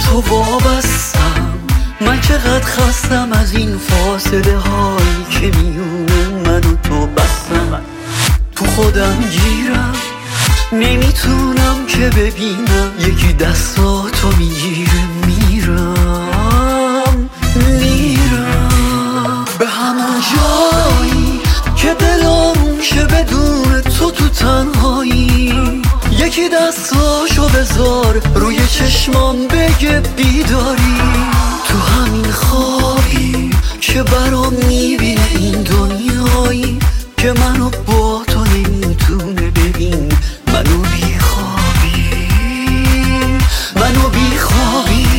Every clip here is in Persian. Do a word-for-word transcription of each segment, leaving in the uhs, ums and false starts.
تو وابستم. من چقدر خستم از این فاصله هایی که میونه من و تو بستم. تو خودم گیرم نمیتونم که ببینم یکی دستاتو میگیره. میرم میرم به همون جایی که دل آروم شه بدون تو تو تنهایی. یکی دستاشو بذار روی چشمام بگه بیداری. تو همین خوابی که برام میبینه این دنیایی که منو با تو نمیتونه ببین. منو بیخوابی منو بیخوابی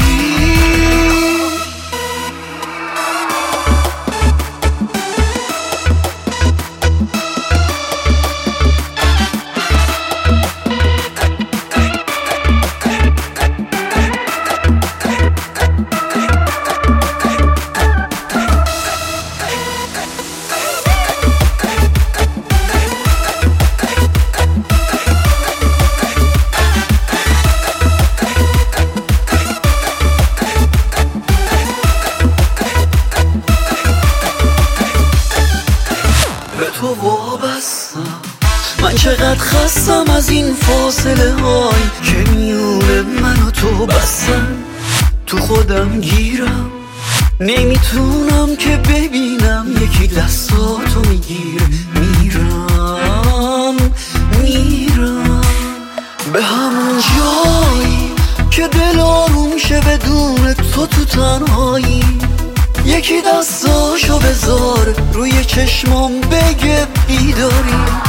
تو وابستم. من چقدر خستم از این فاصله هایی که میونه من و تو بستن. تو خودم گیرم نمیتونم که ببینم یکی دستاتو میگیره. میرم میرم به همون جایی که دل آروم شه بدون تو تو تنهایی. یکی دستاشو بذار روی چشمام بگه بیداری.